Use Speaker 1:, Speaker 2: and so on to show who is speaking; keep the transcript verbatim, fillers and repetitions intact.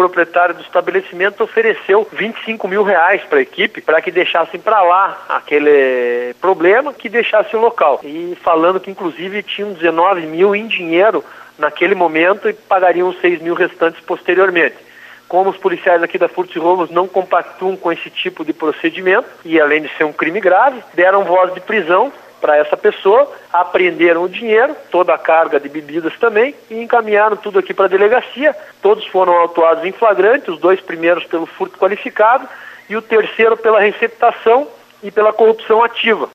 Speaker 1: proprietário do estabelecimento ofereceu vinte e cinco mil reais para a equipe para que deixassem para lá aquele problema, que deixasse o local. E falando que inclusive tinham dezenove mil em dinheiro naquele momento e pagariam os seis mil restantes posteriormente. Como os policiais aqui da Furtos e Roubos não compactuam com esse tipo de procedimento, e além de ser um crime grave, deram voz de prisão para essa pessoa, apreenderam o dinheiro, toda a carga de bebidas também, e encaminharam tudo aqui para a delegacia. Todos foram autuados em flagrante, os dois primeiros pelo furto qualificado e o terceiro pela receptação e pela corrupção ativa.